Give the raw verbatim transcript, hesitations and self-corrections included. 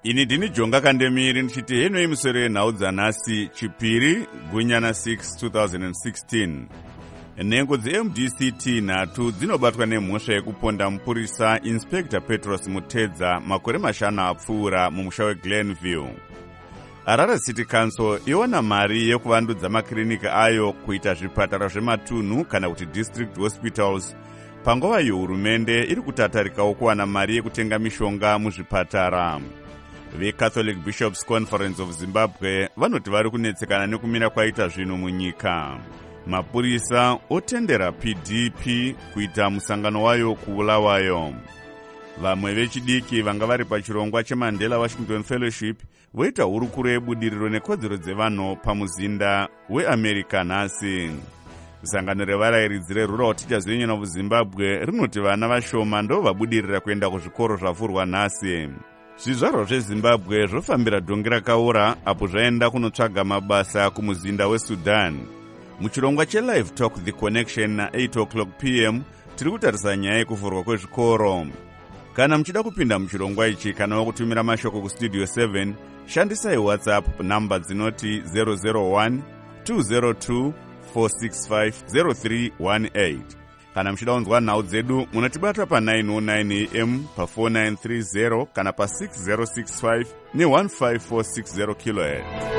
Ini ndini Jonga Kandemiri ndichiti heno imusoro yenhau dzanhasi Chipiri Gunyana six twenty sixteen. Nhengo dze-M D C T nhatu dzinobatwa nemhosva yekuponda mupurisa Inspector Petros Mutedza makore mashanu apfuura mumusha weGlenville. Harare City Council iwana mari yekuvandudza makirinika ayo kuita zvipatara zvematunhu kana kuti district hospitals, panguva hurumende iri kutatarikawo kuwana mari yekutenga mishonga muzvipatara. VeCatholic Bishops Conference of Zimbabwe vanoti vari kunetsekana nekumira kwaita zvinhu munyika. Mapurisa otendera P D P kuita musangano wayo kuulawayo. Vamwe vechidiki vanga vari pachirongwa cheMandela Washington Fellowship voita hurukuro yebudiriro nekodzero dzevanhu pamuzinda weAmerica nhasi. Sangano revarayiridzi reRural Teachers Union of Zimbabwe rinoti vana vashoma ndo vabudirira kuenda kuzvikoro zvavhurwa nhasi. Zvizvarwa zveZimbabwe zvofambira dhongi rakaora apo zvaenda kunotsvaga mabasa kumuzinda weSudan. Muchirongwa cheLive Talk The Connection na eight o'clock p m tiri kutarisa nyaya yekuvhurwa kwezvikoro. Kana muchida kupinda muchirongwa ichi kana wakutumira mashoko kustudio seven, shandisai WhatsApp namba dzinoti zero zero one two zero two four six five zero three one eight. Kana muchida kunzwa nhau dzedu munotibata pa nine oh nine a m pa four nine three zero kana pa six zero six five ne one five four six zero kilohertz.